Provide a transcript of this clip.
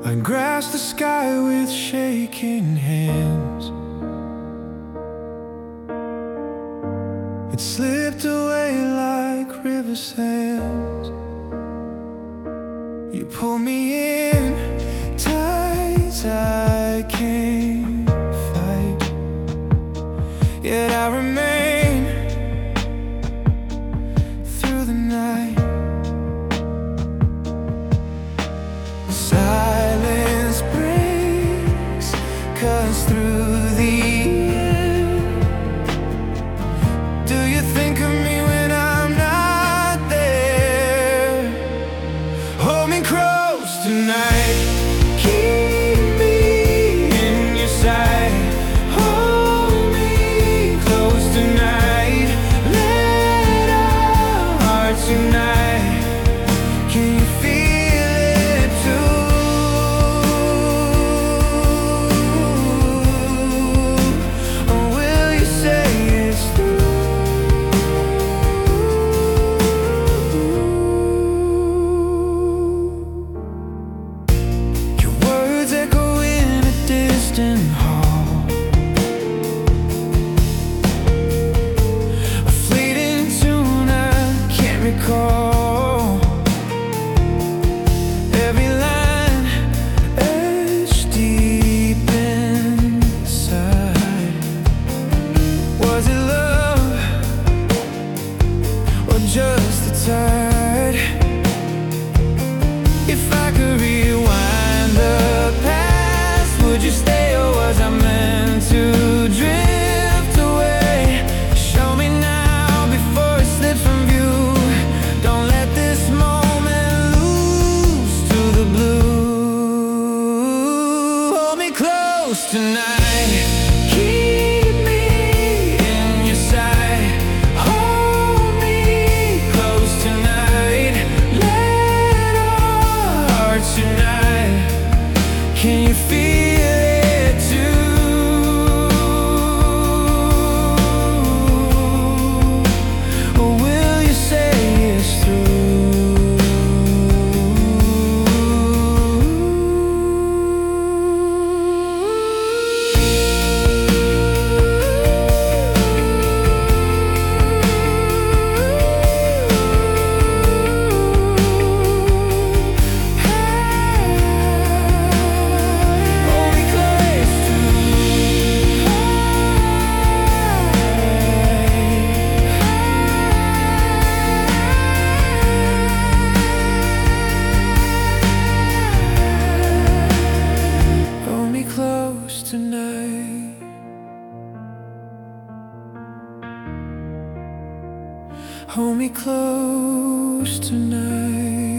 I grasp the sky with shaking hands. It slipped away like river sands. You pull me in tight, I can't fight. Yet I remain through the night. Silence breaks, 'cause through the air, do you think of me when I'm not there? Hold me close tonight, keep me in your sight. Hold me close tonight, let our hearts unite. Can you feel it too? Or will you say it's through? Your words echo in a distant hall, a fleeting tune I can't recall. Every line etched deep inside. Was it love or just the tide? If I could rewind the past, would you stay, or was I meant to drift away? Show me now before it slips from view. Don't let this moment lose to the blue. Hold me close tonight, keep me in your sight. Hold me close tonight, let our hearts unite. Can you feel it too? Or will you say it's through? Hold me close tonight. Hold me close tonight. Hold me close tonight.